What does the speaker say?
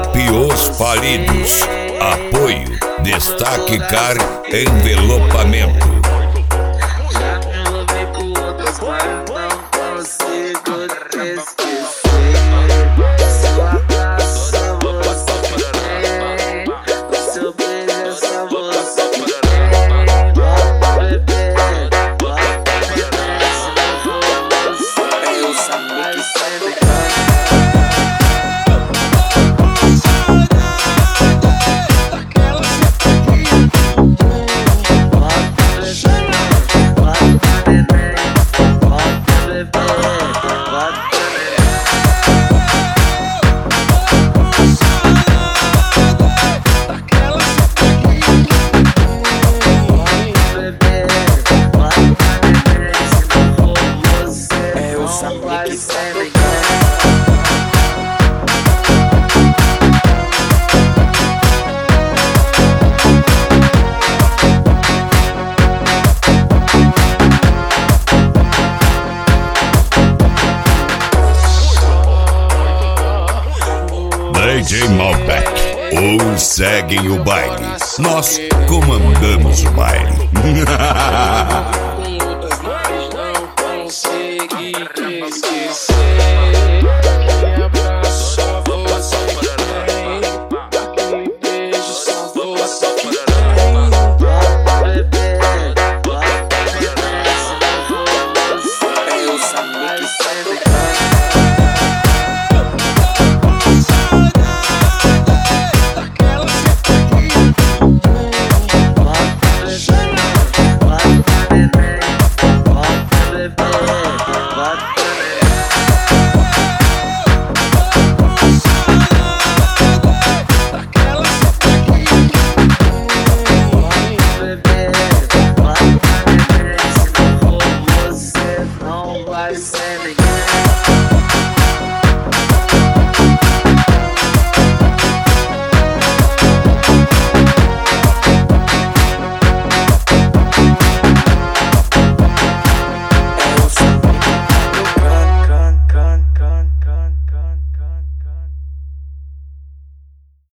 Equipe Os Palidos. Apoio Destaque Car Envelopamento. Já me envolvi com outras, mas não consigo te esquecer. Seu abraço, você tem. O seu beijo, essa você tem. Bebê, bota bebê, se não for você, eu sabia que sempre DJ Malbec, ou seguem o baile. Nós comandamos o baile. Mas não consegui te esquecer. Me abraço, só você.